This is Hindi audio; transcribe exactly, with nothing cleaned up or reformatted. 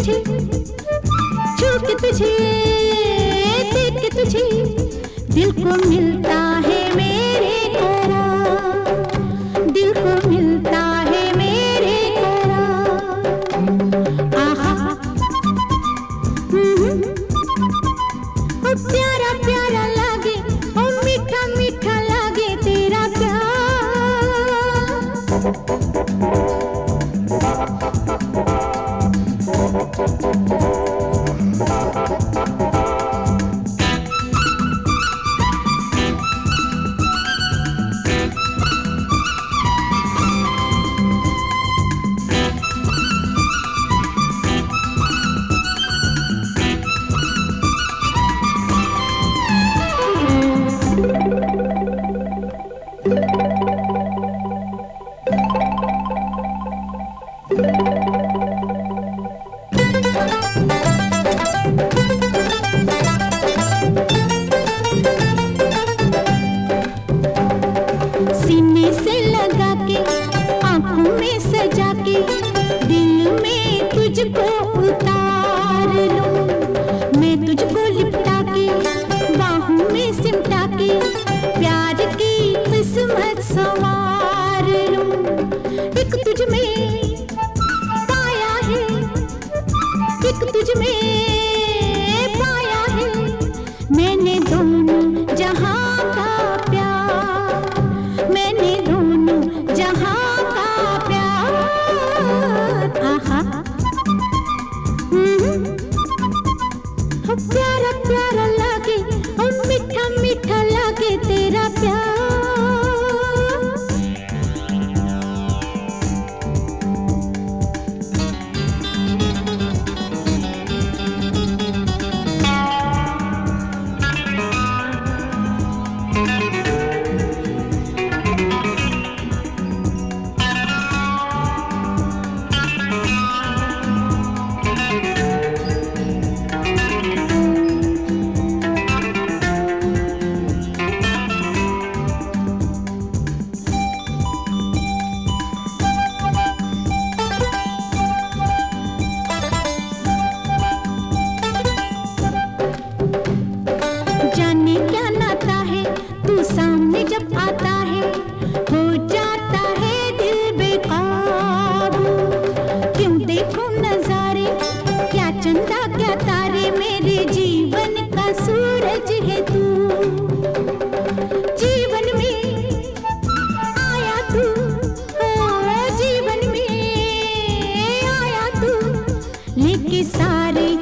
तुझे, छू के तुझे, देख के तुझे, दिल को मिलता है मेरे करार, दिल को मिलता है मेरे करार। आहा, हम्म, ओ प्यारा प्यारा लागे, ओ मीठा मीठा लागे तेरा प्यार। सीने से लगा के, आंखों में सजा के, दिल में तुझको उतार लूं, मैं तुझको लिपटा के, बाहों में सिमटा के, प्यार की किस्मत संवार लूं। एक तुझ में पाया है, एक तुझ में पाया है, मैंने दोनों जहां का प्यार, मैंने दोनों जहां का प्यार। आहा, हम्म, हो प्यारा प्यारा लागे, ओ मीठा मीठा लागे तेरा प्यार। जाने क्या नाता है, तू सामने जब आता है, हो जाता है दिल बेकाबू। क्यों देखूं नजारे, क्या चंदा क्या तारे, मेरे जीवन का सूरज है तू। जीवन में आया तू, ओ जीवन में आया तू, लेके सारे